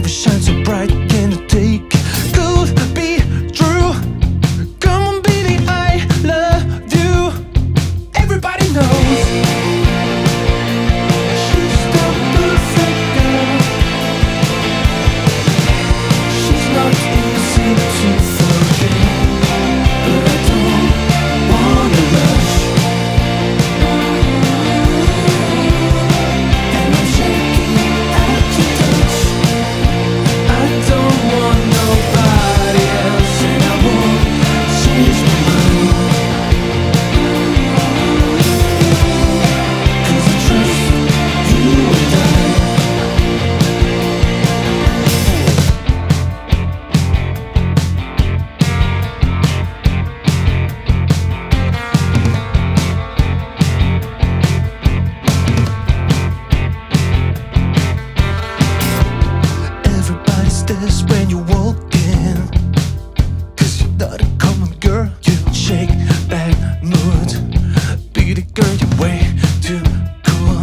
never shine so bright. Can you take it? Could be true. Come on, baby, I love you. Everybody knows she's the perfect girl. She's not easy to forget, but I don't wanna rush. And I'm shaking at your touch. I don't want nobody else, and I won't change my mind. 'Cause I trust you and I. Everybody stares when you walk in, 'cause you're not a common girl. You shake that mood. Be the girl, you're way too cool.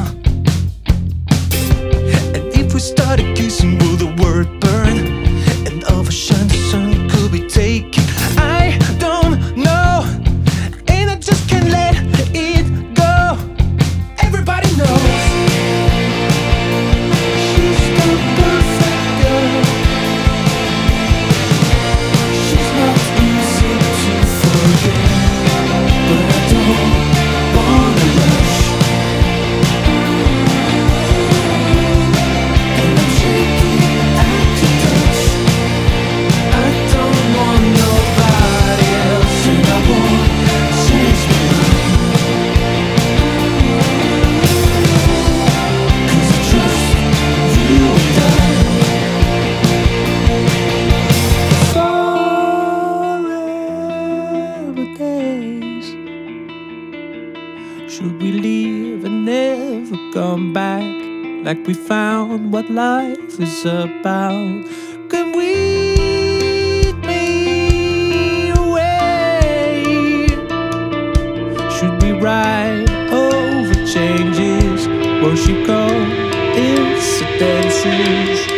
And if we started kissing, will the word burn? And overshine the sun could be taken. I don't know, and I just can't let it go. Everybody knows she's the perfect girl. She's not easy to forget, but I don't wanna rush. And I'm shaking at your touch. I don't want nobody else, and I won't change my mind. 'Cause I trust you and I. Forever days. Should we leave and never come back? Like we found what life is about. Can we me away? Should we ride over changes? Won't you go incidences?